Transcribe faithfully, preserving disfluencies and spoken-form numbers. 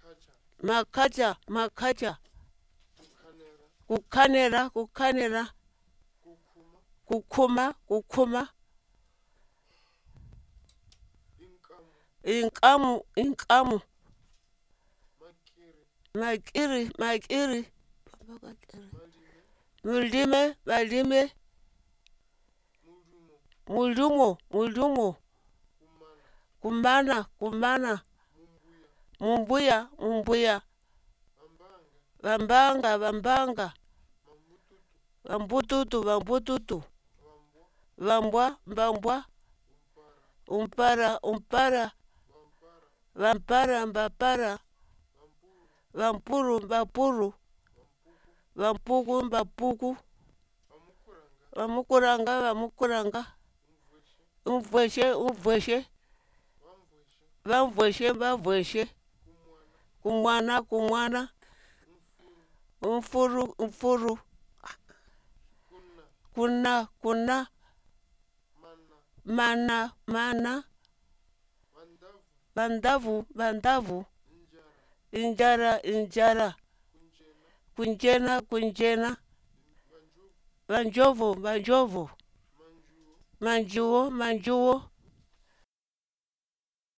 makacha makacha kukhanera kukhanera kukhuma kukhuma inkamu inkamu makiri makiri mulime balime mulumo mulumo kumana kumana mumbuya mumbuya bambanga bambanga bambututu bambututu bambwa mbambwa umpara umpara bampara mbapara bampuru mbapuru bampuku mbapuku bamukuranga bamukuranga umvweshe umvweshe bamvweshe bamvweshe kumwana kumwana umfuru umfuru kuna kuna mana mana bandavu bandavu injara injara kunjena kunjena banjovu banjovu manjuo manjuo